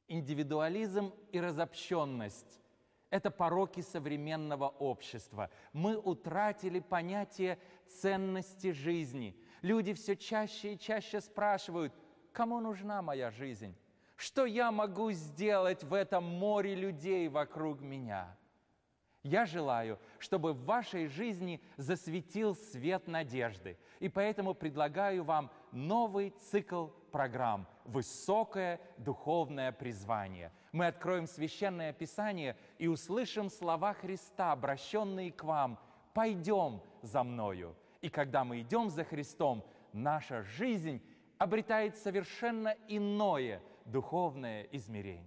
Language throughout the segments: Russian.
Индивидуализм и разобщенность – это пороки современного общества. Мы утратили понятие ценности жизни. Люди все чаще и чаще спрашивают: кому нужна моя жизнь? Что я могу сделать в этом море людей вокруг меня? Я желаю, чтобы в вашей жизни засветил свет надежды. И поэтому предлагаю вам новый цикл программ «Высокое духовное призвание». Мы откроем Священное Писание и услышим слова Христа, обращенные к вам: «Пойдем за Мною». И когда мы идем за Христом, наша жизнь обретает совершенно иное духовное измерение.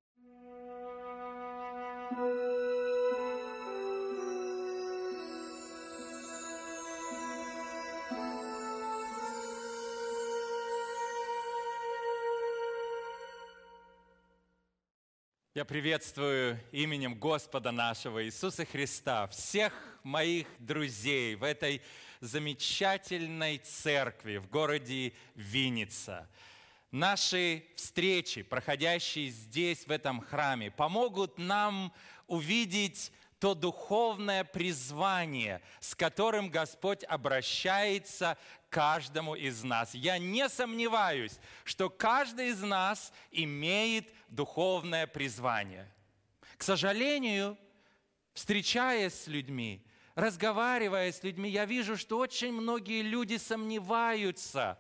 Я приветствую именем Господа нашего Иисуса Христа всех моих друзей в этой замечательной церкви в городе Винница. Наши встречи, проходящие здесь, в этом храме, помогут нам увидеть то духовное призвание, с которым Господь обращается к каждому из нас. Я не сомневаюсь, что каждый из нас имеет духовное призвание. К сожалению, встречаясь с людьми, разговаривая с людьми, я вижу, что очень многие люди сомневаются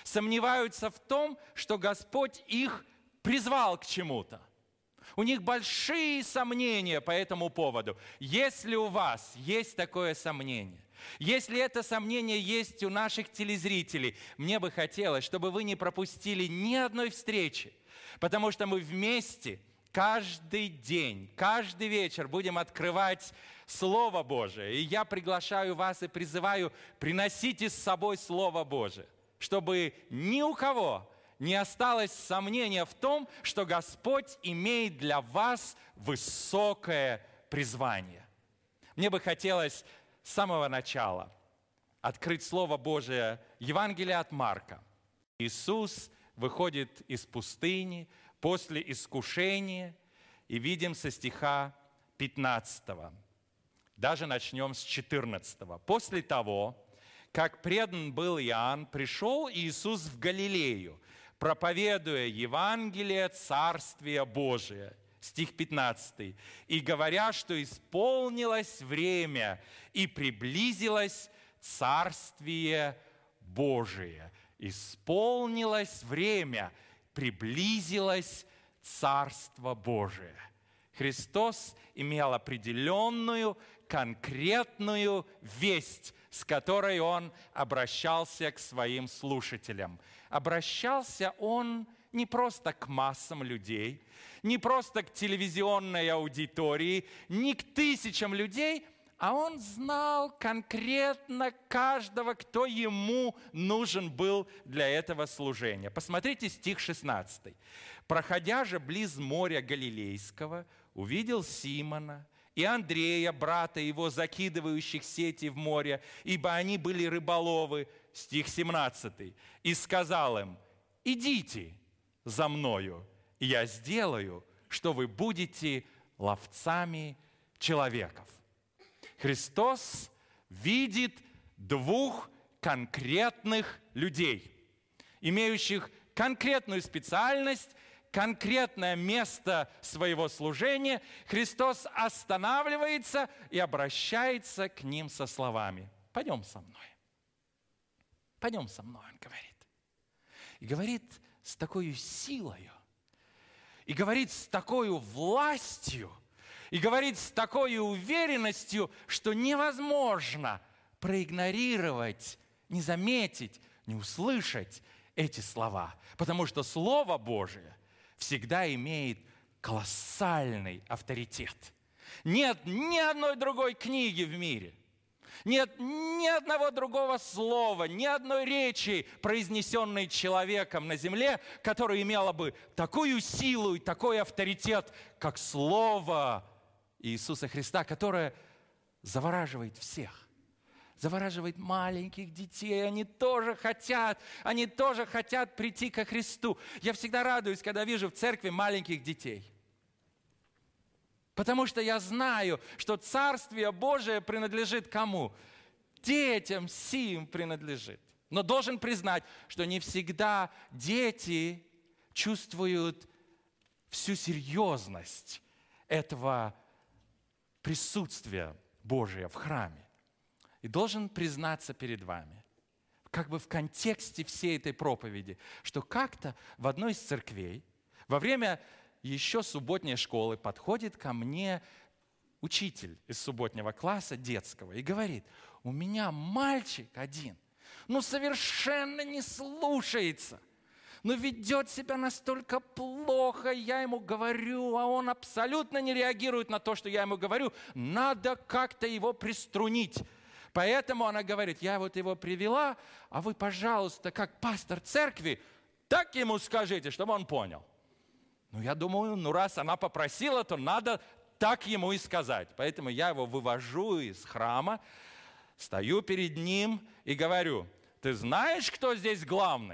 в том, что Господь их призвал к чему-то. У них большие сомнения по этому поводу. Если у вас есть такое сомнение, если это сомнение есть у наших телезрителей, мне бы хотелось, чтобы вы не пропустили ни одной встречи, потому что мы вместе каждый день, каждый вечер будем открывать Слово Божие. И я приглашаю вас и призываю: приносите с собой Слово Божие, чтобы ни у кого не осталось сомнения в том, что Господь имеет для вас высокое призвание. Мне бы хотелось с самого начала открыть Слово Божие, Евангелие от Марка. Иисус выходит из пустыни после искушения, и видим со стиха 15. Даже начнем с 14. «После того, как предан был Иоанн, пришел Иисус в Галилею, проповедуя Евангелие Царствия Божия». Стих 15. «И говоря, что исполнилось время, и приблизилось Царствие Божие». Исполнилось время, приблизилось Царство Божие. Христос имел определенную, конкретную весть, с которой Он обращался к своим слушателям. Обращался Он не просто к массам людей, не просто к телевизионной аудитории, не к тысячам людей, а Он знал конкретно каждого, кто Ему нужен был для этого служения. Посмотрите стих 16. «Проходя же близ моря Галилейского, увидел Симона и Андрея, брата его, закидывающих сети в море, ибо они были рыболовы». Стих 17. «И сказал им: идите за мною, и я сделаю, что вы будете ловцами человеков». Христос видит двух конкретных людей, имеющих конкретную специальность, конкретное место своего служения. Христос останавливается и обращается к ним со словами: «Пойдем со мной». «Пойдем со мной», Он говорит. И говорит с такой силою, и говорит с такой властью, и говорит с такой уверенностью, что невозможно проигнорировать, не заметить, не услышать эти слова. Потому что Слово Божие всегда имеет колоссальный авторитет. Нет ни одной другой книги в мире, нет ни одного другого слова, ни одной речи, произнесенной человеком на земле, которая имела бы такую силу и такой авторитет, как Слово Иисуса Христа, которое завораживает всех, завораживает маленьких детей. Они тоже хотят прийти ко Христу. Я всегда радуюсь, когда вижу в церкви маленьких детей. Потому что я знаю, что Царствие Божие принадлежит кому? Детям сим принадлежит. Но должен признать, что не всегда дети чувствуют всю серьезность этого присутствия Божия в храме. И должен признаться перед вами, как бы в контексте всей этой проповеди, что как-то в одной из церквей во время еще субботней школы подходит ко мне учитель из субботнего класса детского и говорит: у меня мальчик один, совершенно не слушается, ведет себя настолько плохо, я ему говорю, а он абсолютно не реагирует на то, что я ему говорю, надо как-то его приструнить. Поэтому она говорит: я его привела, а вы, пожалуйста, как пастор церкви, так ему скажите, чтобы он понял. Я думаю, раз она попросила, то надо так ему и сказать. Поэтому я его вывожу из храма, стою перед ним и говорю: ты знаешь, кто здесь главный?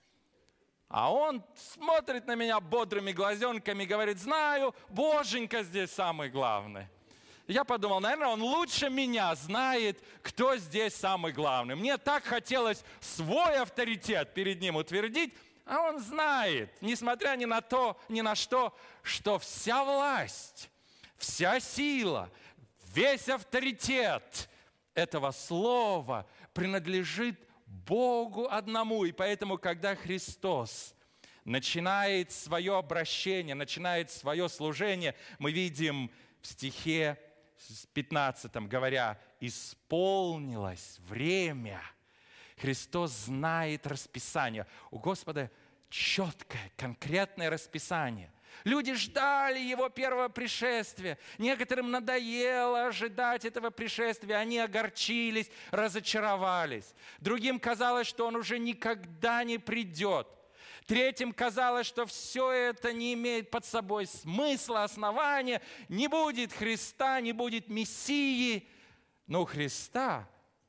А он смотрит на меня бодрыми глазенками и говорит: знаю, Боженька здесь самый главный. Я подумал, наверное, он лучше меня знает, кто здесь самый главный. Мне так хотелось свой авторитет перед ним утвердить, а он знает, несмотря ни на что, что вся власть, вся сила, весь авторитет этого слова принадлежит Богу одному. И поэтому, когда Христос начинает свое обращение, начинает свое служение, мы видим в стихе 15, говоря: «Исполнилось время». Христос знает расписание. У Господа четкое, конкретное расписание. Люди ждали Его первого пришествия. Некоторым надоело ожидать этого пришествия. Они огорчились, разочаровались. Другим казалось, что Он уже никогда не придет. Третьим казалось, что все это не имеет под собой смысла, основания. Не будет Христа, не будет Мессии. Но у Христа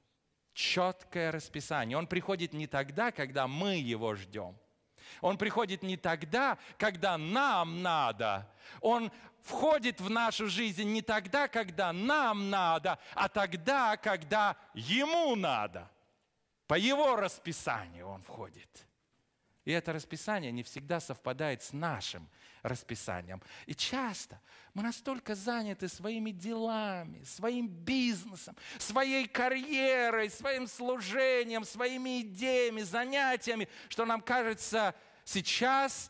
четкое расписание. Он приходит не тогда, когда мы Его ждем. Он приходит не тогда, когда нам надо. Он входит в нашу жизнь не тогда, когда нам надо, а тогда, когда Ему надо. По Его расписанию Он входит. И это расписание не всегда совпадает с нашим расписанием. И часто мы настолько заняты своими делами, своим бизнесом, своей карьерой, своим служением, своими идеями, занятиями, что нам кажется, сейчас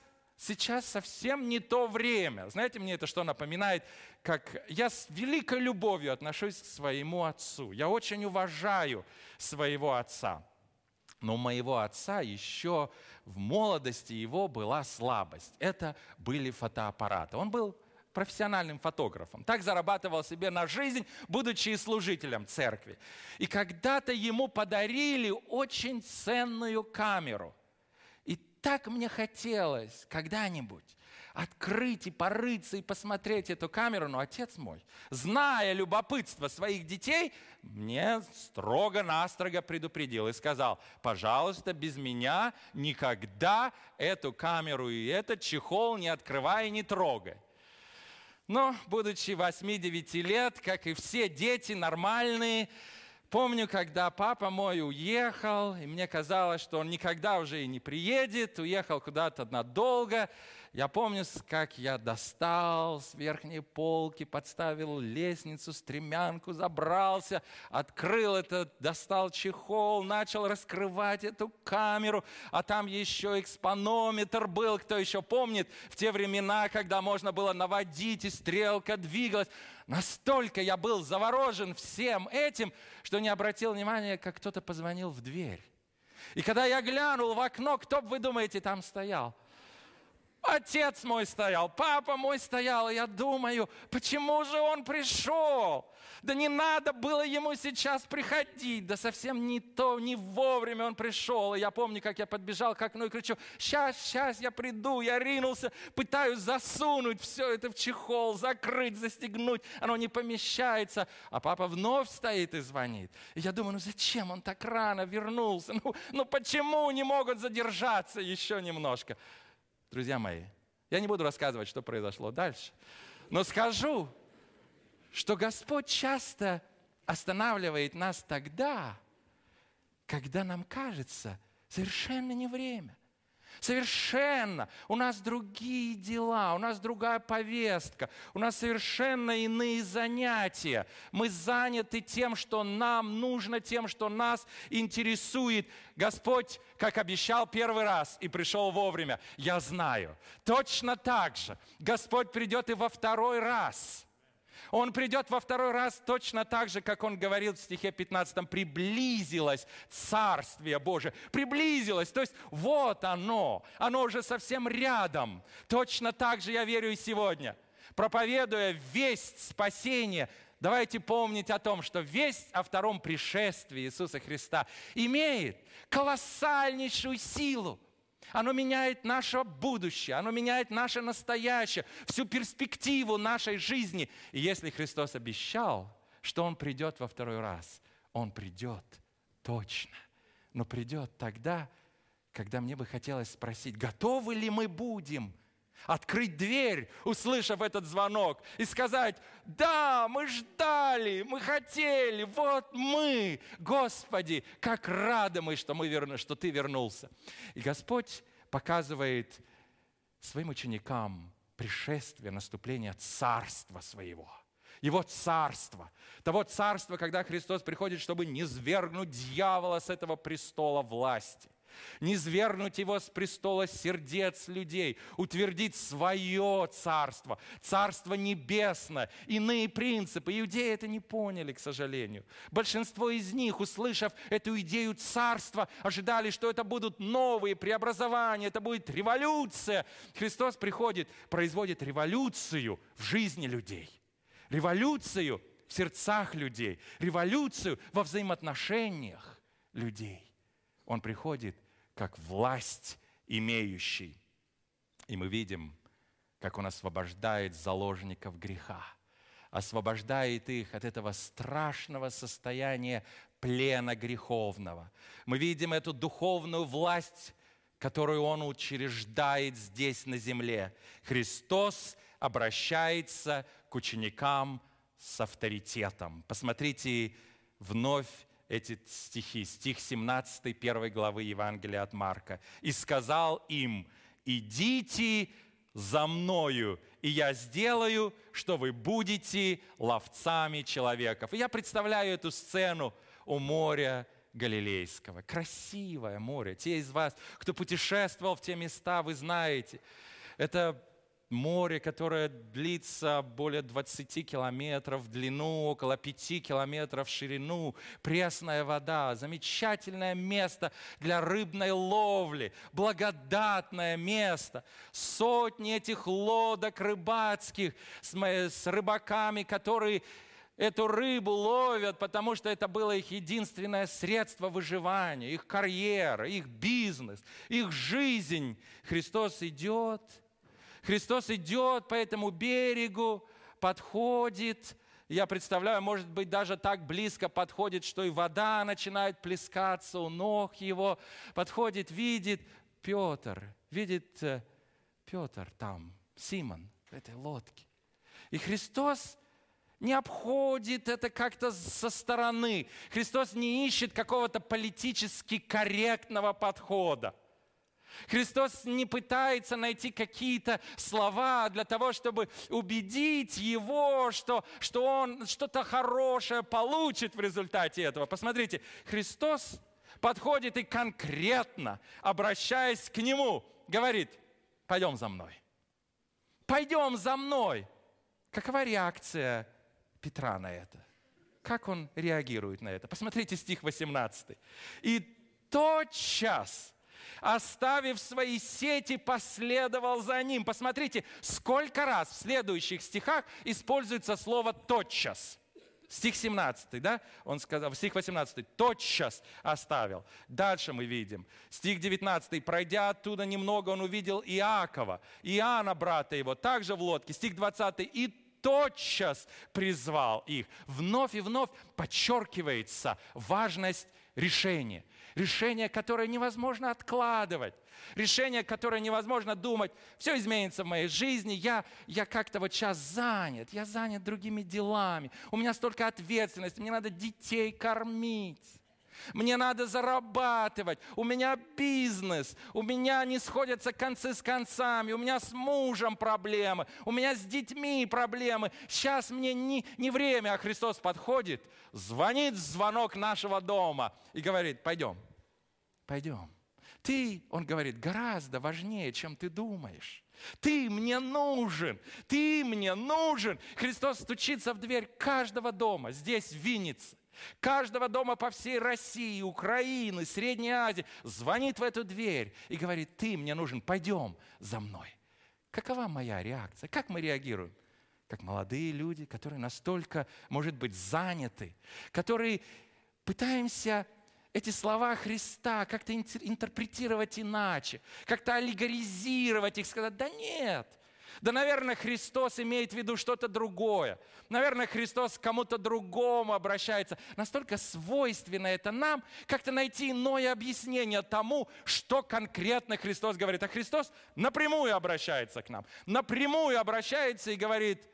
совсем не то время. Знаете, мне это что напоминает? Как я с великой любовью отношусь к своему отцу. Я очень уважаю своего отца. Но у моего отца еще в молодости его была слабость. Это были фотоаппараты. Он был профессиональным фотографом. Так зарабатывал себе на жизнь, будучи служителем церкви. И когда-то ему подарили очень ценную камеру. И так мне хотелось когда-нибудь открыть и порыться, и посмотреть эту камеру. Но отец мой, зная любопытство своих детей, мне строго-настрого предупредил и сказал: пожалуйста, без меня никогда эту камеру и этот чехол не открывай и не трогай. Но, будучи 8-9 лет, как и все дети нормальные, помню, когда папа мой уехал, и мне казалось, что он никогда уже и не приедет, уехал куда-то надолго. Я помню, как я достал с верхней полки, подставил лестницу, стремянку, забрался, открыл это, достал чехол, начал раскрывать эту камеру, а там еще экспонометр был, кто еще помнит, в те времена, когда можно было наводить, и стрелка двигалась. Настолько я был заворожен всем этим, что не обратил внимания, как кто-то позвонил в дверь. И когда я глянул в окно, кто бы, вы думаете, там стоял? Отец мой стоял, папа мой стоял, и я думаю, почему же он пришел? Да не надо было ему сейчас приходить, да совсем не вовремя он пришел. И я помню, как я подбежал к окну и кричу: сейчас я приду. Я ринулся, пытаюсь засунуть все это в чехол, закрыть, застегнуть. Оно не помещается. А папа вновь стоит и звонит. И я думаю, зачем он так рано вернулся? Ну почему не могут задержаться еще немножко? Друзья мои, я не буду рассказывать, что произошло дальше, но скажу, что Господь часто останавливает нас тогда, когда нам кажется, совершенно не время. Совершенно. У нас другие дела, у нас другая повестка, у нас совершенно иные занятия. Мы заняты тем, что нам нужно, тем, что нас интересует. Господь, как обещал первый раз и пришел вовремя, я знаю. Точно так же Господь придет и во второй раз. Он придет во второй раз точно так же, как он говорил в стихе 15, приблизилось Царствие Божие. Приблизилось, то есть вот оно уже совсем рядом. Точно так же я верю и сегодня. Проповедуя весть спасения, давайте помнить о том, что весть о втором пришествии Иисуса Христа имеет колоссальнейшую силу. Оно меняет наше будущее, оно меняет наше настоящее, всю перспективу нашей жизни. И если Христос обещал, что Он придет во второй раз, Он придет точно. Но придет тогда, когда мне бы хотелось спросить, готовы ли мы будем открыть дверь, услышав этот звонок, и сказать: да, мы ждали, мы хотели, вот мы, Господи, как рады мы, что Ты вернулся. И Господь показывает своим ученикам пришествие, наступление Царства Своего. Его Царство, того Царства, когда Христос приходит, чтобы низвергнуть дьявола с этого престола власти, низвергнуть его с престола сердец людей, утвердить свое царство, царство небесное, иные принципы. Иудеи это не поняли, к сожалению. Большинство из них, услышав эту идею царства, ожидали, что это будут новые преобразования, это будет революция. Христос приходит, производит революцию в жизни людей, революцию в сердцах людей, революцию во взаимоотношениях людей. Он приходит как власть имеющий. И мы видим, как Он освобождает заложников греха, освобождает их от этого страшного состояния плена греховного. Мы видим эту духовную власть, которую Он учреждает здесь на земле. Христос обращается к ученикам с авторитетом. Посмотрите вновь эти стихи, стих 17 1 главы Евангелия от Марка. «И сказал им: идите за мною, и я сделаю, что вы будете ловцами человеков». И я представляю эту сцену у моря Галилейского. Красивое море. Те из вас, кто путешествовал в те места, вы знаете. Это море, которое длится более 20 километров в длину, около 5 километров в ширину. Пресная вода, замечательное место для рыбной ловли, благодатное место. Сотни этих лодок рыбацких с рыбаками, которые эту рыбу ловят, потому что это было их единственное средство выживания, их карьера, их бизнес, их жизнь. Христос идет по этому берегу, подходит. Я представляю, может быть, даже так близко подходит, что и вода начинает плескаться у ног его. Подходит, видит Петр там, Симон в этой лодке. И Христос не обходит это как-то со стороны. Христос не ищет какого-то политически корректного подхода. Христос не пытается найти какие-то слова для того, чтобы убедить его, что он что-то хорошее получит в результате этого. Посмотрите, Христос подходит и конкретно, обращаясь к нему, говорит: пойдем за мной. Пойдем за мной. Какова реакция Петра на это? Как он реагирует на это? Посмотрите стих 18. «И тотчас оставив свои сети, последовал за ним. Посмотрите, сколько раз в следующих стихах используется слово «тотчас». Стих 17, да? Он сказал, стих 18, «тотчас оставил». Дальше мы видим. Стих 19, «пройдя оттуда немного, он увидел Иакова, Иоанна, брата его, также в лодке». Стих 20, «и тотчас призвал их». Вновь и вновь подчеркивается важность решения. Решение, которое невозможно откладывать. Решение, которое невозможно думать. Все изменится в моей жизни. Я как-то вот сейчас занят. Я занят другими делами. У меня столько ответственности. Мне надо детей кормить. Мне надо зарабатывать. У меня бизнес. У меня не сходятся концы с концами. У меня с мужем проблемы. У меня с детьми проблемы. Сейчас мне не время, а Христос подходит, звонит в звонок нашего дома и говорит: пойдем, пойдем. Ты, он говорит, гораздо важнее, чем ты думаешь. Ты мне нужен, ты мне нужен. Христос стучится в дверь каждого дома здесь, в Виннице. Каждого дома по всей России, Украины, Средней Азии. Звонит в эту дверь и говорит: ты мне нужен, пойдем за мной. Какова моя реакция? Как мы реагируем? Как молодые люди, которые настолько, может быть, заняты, которые пытаемся эти слова Христа как-то интерпретировать иначе, как-то аллегоризировать их, сказать: да нет. Да, наверное, Христос имеет в виду что-то другое. Наверное, Христос к кому-то другому обращается. Настолько свойственно это нам, как-то найти иное объяснение тому, что конкретно Христос говорит. А Христос напрямую обращается к нам. Напрямую обращается и говорит: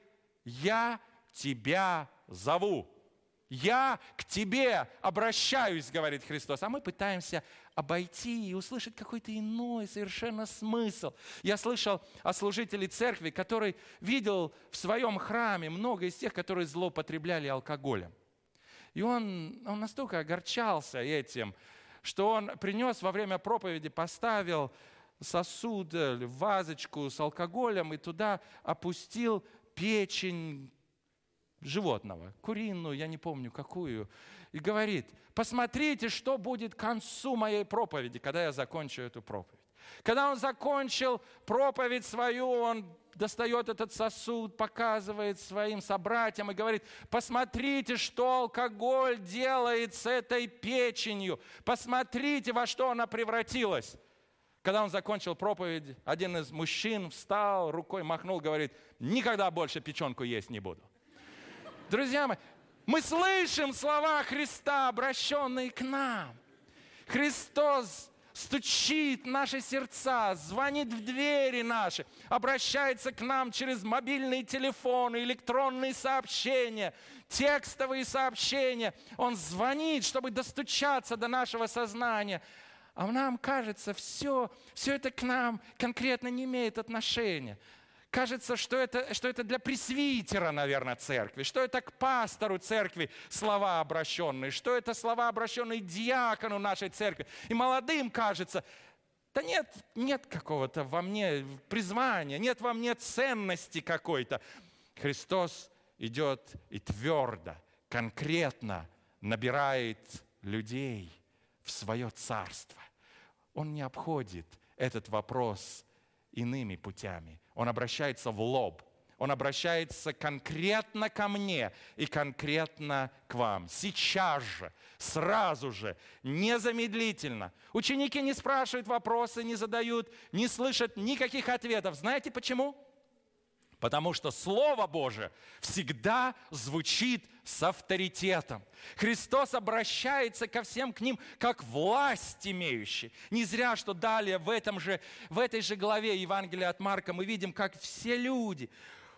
я тебя зову. Я к тебе обращаюсь, говорит Христос. А мы пытаемся обойти и услышать какой-то иной совершенно смысл. Я слышал о служителе церкви, который видел в своем храме много из тех, которые злоупотребляли алкоголем. И он настолько огорчался этим, что он принес во время проповеди, поставил сосуд, вазочку с алкоголем и туда опустил печень животного, куриную, я не помню какую, и говорит: посмотрите, что будет к концу моей проповеди, когда я закончу эту проповедь. Когда он закончил проповедь свою, он достает этот сосуд, показывает своим собратьям и говорит: посмотрите, что алкоголь делает с этой печенью, посмотрите, во что она превратилась. Когда он закончил проповедь, один из мужчин встал, рукой махнул, говорит: никогда больше печенку есть не буду. Друзья мои, мы слышим слова Христа, обращенные к нам. Христос стучит в наши сердца, звонит в двери наши, обращается к нам через мобильные телефоны, электронные сообщения, текстовые сообщения. Он звонит, чтобы достучаться до нашего сознания. А нам кажется, все это к нам конкретно не имеет отношения. Кажется, что это для пресвитера, наверное, церкви, что это к пастору церкви слова обращенные, что это слова, обращенные диакону нашей церкви. И молодым кажется: да нет какого-то во мне призвания, нет во мне ценности какой-то. Христос идет и твердо, конкретно набирает людей в свое царство. Он не обходит этот вопрос иными путями. Он обращается в лоб. Он обращается конкретно ко мне и конкретно к вам. Сейчас же, сразу же, незамедлительно. Ученики не спрашивают вопросы, не задают, не слышат никаких ответов. Знаете почему? Потому что Слово Божие всегда звучит с авторитетом. Христос обращается ко всем к ним как власть имеющий. Не зря, что далее в этой же главе Евангелия от Марка мы видим, как все люди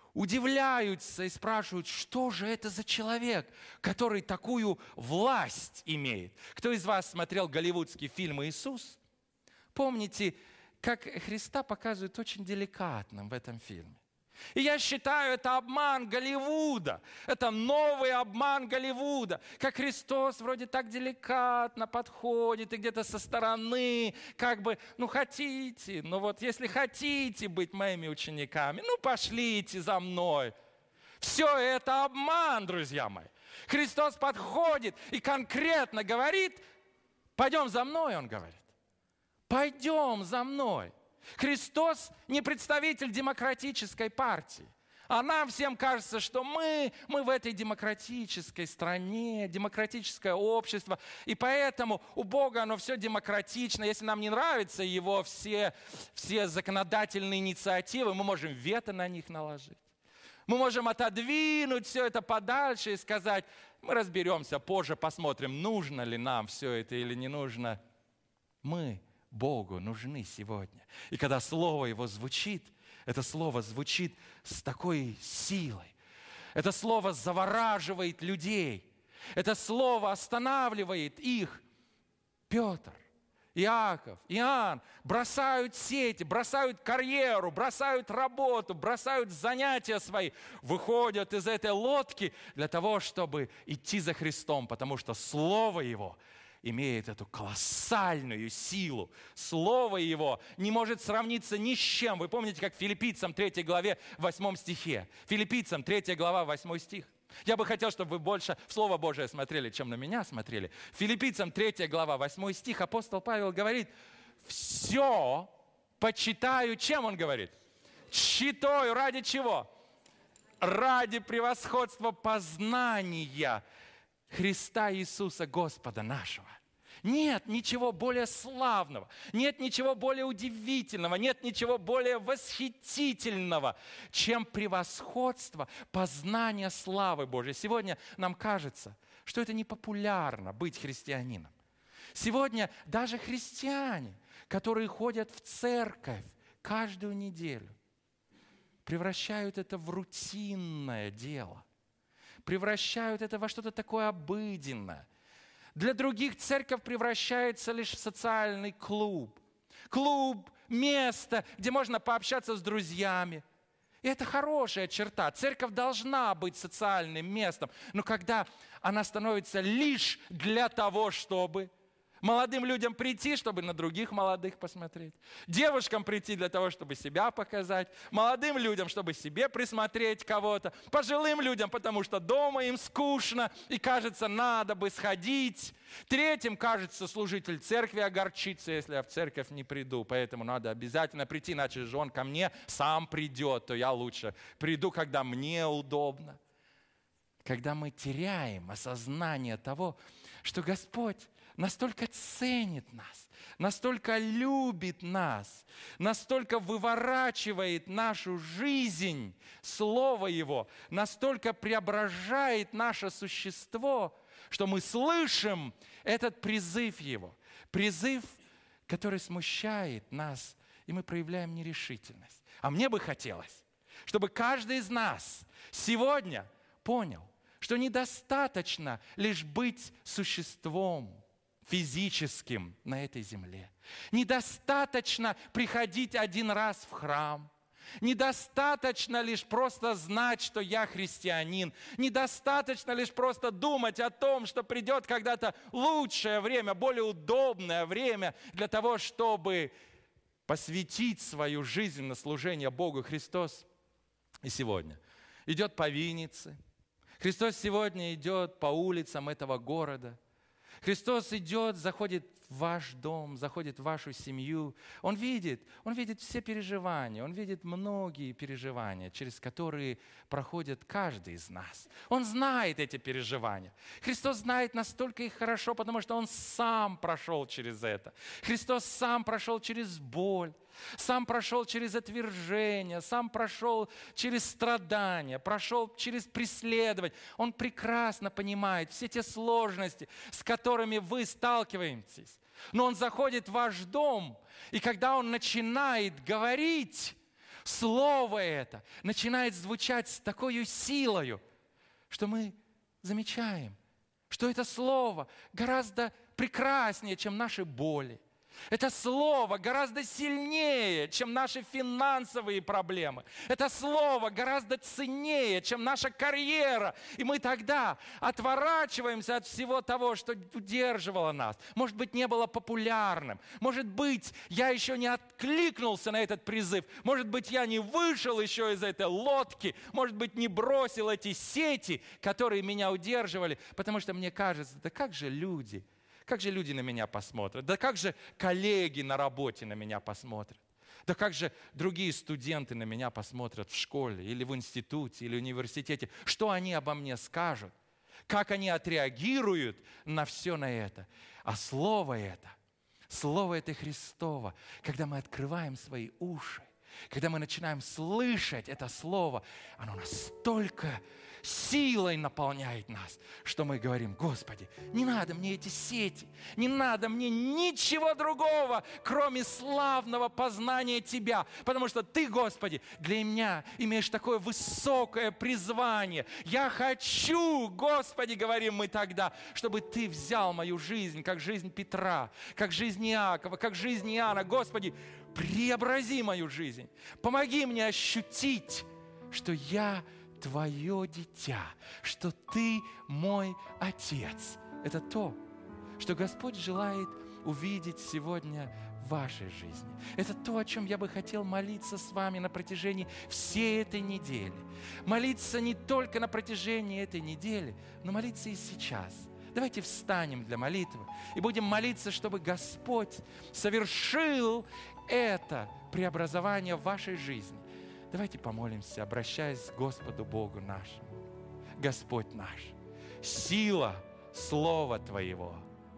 удивляются и спрашивают: что же это за человек, который такую власть имеет? Кто из вас смотрел голливудский фильм «Иисус»? Помните, как Христа показывают очень деликатным в этом фильме. И я считаю, это обман Голливуда. Это новый обман Голливуда. Как Христос вроде так деликатно подходит и где-то со стороны, как бы, хотите, если хотите быть моими учениками, пошлите за мной. Все это обман, друзья мои. Христос подходит и конкретно говорит: пойдем за мной, он говорит. Пойдем за мной. Христос не представитель демократической партии. А нам всем кажется, что мы в этой демократической стране, демократическое общество. И поэтому у Бога оно все демократично. Если нам не нравятся Его все законодательные инициативы, мы можем вето на них наложить. Мы можем отодвинуть все это подальше и сказать, мы разберемся позже, посмотрим, нужно ли нам все это или не нужно. Мы Богу нужны сегодня. И когда Слово Его звучит, это Слово звучит с такой силой. Это Слово завораживает людей. Это Слово останавливает их. Петр, Иаков, Иоанн бросают сети, бросают карьеру, бросают работу, бросают занятия свои, выходят из этой лодки для того, чтобы идти за Христом, потому что Слово Его имеет эту колоссальную силу. Слово Его не может сравниться ни с чем. Вы помните, как в Филиппийцам 3 главе 8 стихе? Филиппийцам 3 глава 8 стих. Я бы хотел, чтобы вы больше в Слово Божие смотрели, чем на меня смотрели. Филиппийцам 3 глава 8 стих апостол Павел говорит, все почитаю, чем он говорит? Читаю, ради чего? Ради превосходства познания Христа Иисуса Господа нашего. Нет ничего более славного, нет ничего более удивительного, нет ничего более восхитительного, чем превосходство познания славы Божьей. Сегодня нам кажется, что это не популярно быть христианином. Сегодня даже христиане, которые ходят в церковь каждую неделю, превращают это в рутинное дело, превращают это во что-то такое обыденное. Для других церковь превращается лишь в социальный клуб. Клуб, место, где можно пообщаться с друзьями. И это хорошая черта. Церковь должна быть социальным местом. Но когда она становится лишь для того, чтобы молодым людям прийти, чтобы на других молодых посмотреть. Девушкам прийти для того, чтобы себя показать. Молодым людям, чтобы себе присмотреть кого-то. Пожилым людям, потому что дома им скучно и кажется, надо бы сходить. Третьим, кажется, служитель церкви огорчится, если я в церковь не приду. Поэтому надо обязательно прийти, иначе же он ко мне сам придет, то я лучше приду, когда мне удобно. Когда мы теряем осознание того, что Господь настолько ценит нас, настолько любит нас, настолько выворачивает нашу жизнь, Слово Его, настолько преображает наше существо, что мы слышим этот призыв Его. Призыв, который смущает нас, и мы проявляем нерешительность. А мне бы хотелось, чтобы каждый из нас сегодня понял, что недостаточно лишь быть существом физическим на этой земле. Недостаточно приходить один раз в храм. Недостаточно лишь просто знать, что я христианин. Недостаточно лишь просто думать о том, что придет когда-то лучшее время, более удобное время для того, чтобы посвятить свою жизнь на служение Богу. Христос и сегодня идет по Виннице. Христос сегодня идет по улицам этого города. Христос идет, заходит в ваш дом, заходит в вашу семью. Он видит все переживания, Он видит многие переживания, через которые проходит каждый из нас. Он знает эти переживания. Христос знает настолько их хорошо, потому что Он сам прошел через это. Христос сам прошел через боль, сам прошел через отвержение, сам прошел через страдания, прошел через преследование. Он прекрасно понимает все те сложности, с которыми вы сталкиваетесь. Но Он заходит в ваш дом, и когда Он начинает говорить, слово это начинает звучать с такой силою, что мы замечаем, что это слово гораздо прекраснее, чем наши боли. Это слово гораздо сильнее, чем наши финансовые проблемы. Это слово гораздо ценнее, чем наша карьера. И мы тогда отворачиваемся от всего того, что удерживало нас. Может быть, не было популярным. Может быть, я еще не откликнулся на этот призыв. Может быть, я не вышел еще из этой лодки. Может быть, не бросил эти сети, которые меня удерживали. Потому что мне кажется, да как же люди, как же люди на меня посмотрят? Да как же коллеги на работе на меня посмотрят? Да как же другие студенты на меня посмотрят в школе или в институте или университете? Что они обо мне скажут? Как они отреагируют на все на это? А Слово это Христово, когда мы открываем свои уши, когда мы начинаем слышать это Слово, оно настолько силой наполняет нас, что мы говорим: Господи, не надо мне эти сети, не надо мне ничего другого, кроме славного познания Тебя, потому что Ты, Господи, для меня имеешь такое высокое призвание. Я хочу, Господи, говорим мы тогда, чтобы Ты взял мою жизнь, как жизнь Петра, как жизнь Иакова, как жизнь Иоанна. Господи, преобрази мою жизнь. Помоги мне ощутить, что я Твое дитя, что Ты мой Отец. Это то, что Господь желает увидеть сегодня в вашей жизни. Это то, о чем я бы хотел молиться с вами на протяжении всей этой недели. Молиться не только на протяжении этой недели, но молиться и сейчас. Давайте встанем для молитвы и будем молиться, чтобы Господь совершил это преобразование в вашей жизни. Давайте помолимся, обращаясь к Господу Богу нашему. Господь наш, сила Слова Твоего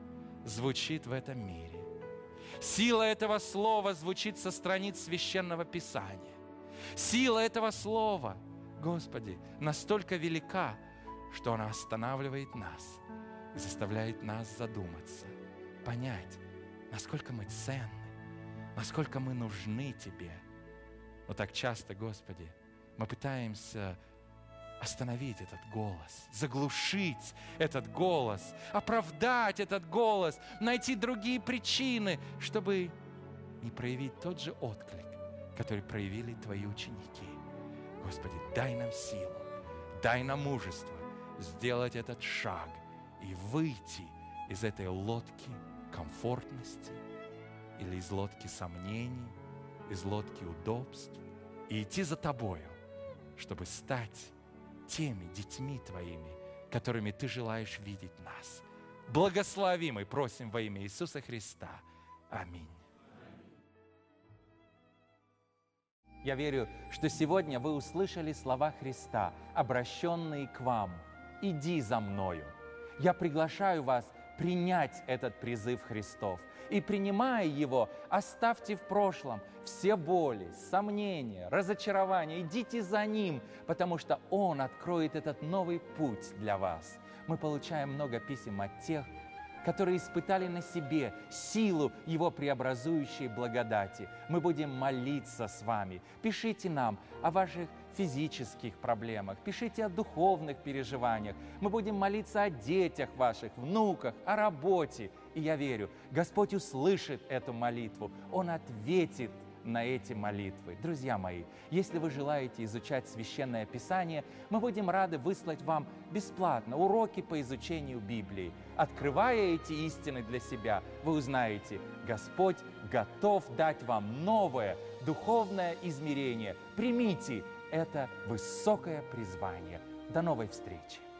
звучит в этом мире. Сила этого Слова звучит со страниц Священного Писания. Сила этого Слова, Господи, настолько велика, что она останавливает нас и заставляет нас задуматься, понять, насколько мы ценны, насколько мы нужны Тебе. Но так часто, Господи, мы пытаемся остановить этот голос, заглушить этот голос, оправдать этот голос, найти другие причины, чтобы не проявить тот же отклик, который проявили Твои ученики. Господи, дай нам силу, дай нам мужество сделать этот шаг и выйти из этой лодки комфортности или из лодки сомнений, из лодки удобств и идти за Тобою, чтобы стать теми детьми Твоими, которыми Ты желаешь видеть нас. Благослови, мы просим во имя Иисуса Христа. Аминь. Я верю, что сегодня вы услышали слова Христа, обращенные к вам. «Иди за Мною». Я приглашаю вас принять этот призыв Христов. И, принимая его, оставьте в прошлом все боли, сомнения, разочарования. Идите за Ним, потому что Он откроет этот новый путь для вас. Мы получаем много писем от тех, которые испытали на себе силу Его преобразующей благодати. Мы будем молиться с вами. Пишите нам о ваших физических проблемах, пишите о духовных переживаниях. Мы будем молиться о детях ваших, внуках, о работе. И я верю, Господь услышит эту молитву, Он ответит на эти молитвы. Друзья мои, если вы желаете изучать Священное Писание, мы будем рады выслать вам бесплатно уроки по изучению Библии. Открывая эти истины для себя, вы узнаете, Господь готов дать вам новое духовное измерение. Примите это высокое призвание. До новой встречи!